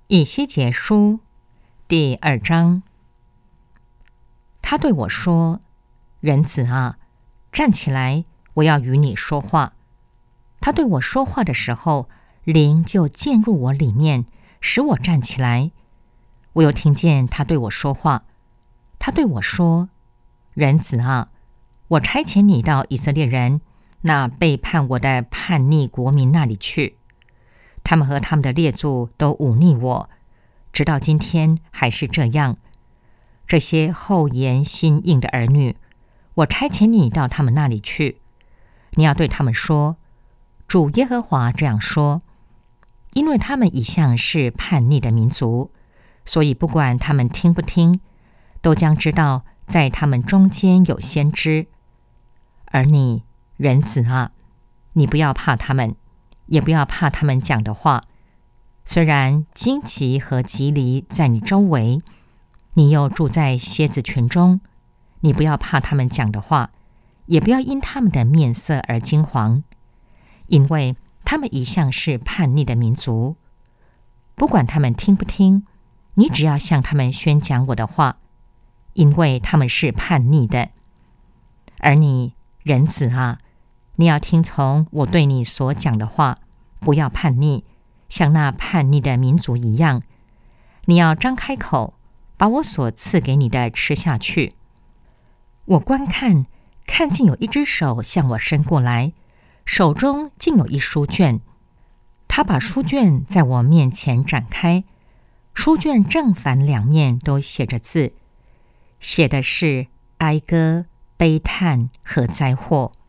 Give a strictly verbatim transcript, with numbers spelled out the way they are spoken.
以西结书第二章。他对我说：人子啊，站起来，我要与你说话。他对我说话的时候，灵就进入我里面，使我站起来。我又听见他对我说话。他对我说：人子啊，我差遣你到以色列人那背叛我的叛逆国民那里去。他们和他们的列祖都忤逆我，直到今天还是这样。这些厚颜心硬的儿女，我差遣你到他们那里去。你要对他们说：主耶和华这样说，因为他们一向是叛逆的民族，所以不管他们听不听，都将知道在他们中间有先知。而你，人子啊，你不要怕他们，也不要怕他们讲的话。虽然荆棘和棘藜在你周围，你又住在蝎子群中，你不要怕他们讲的话，也不要因他们的面色而惊惶，因为他们一向是叛逆的民族。不管他们听不听，你只要向他们宣讲我的话，因为他们是叛逆的。而你，人子啊，你要听从我对你所讲的话，不要叛逆，像那叛逆的民族一样。你要张开口，把我所赐给你的吃下去。我观看，看见有一只手向我伸过来，手中竟有一书卷。他把书卷在我面前展开，书卷正反两面都写着字，写的是哀歌、悲叹和灾祸。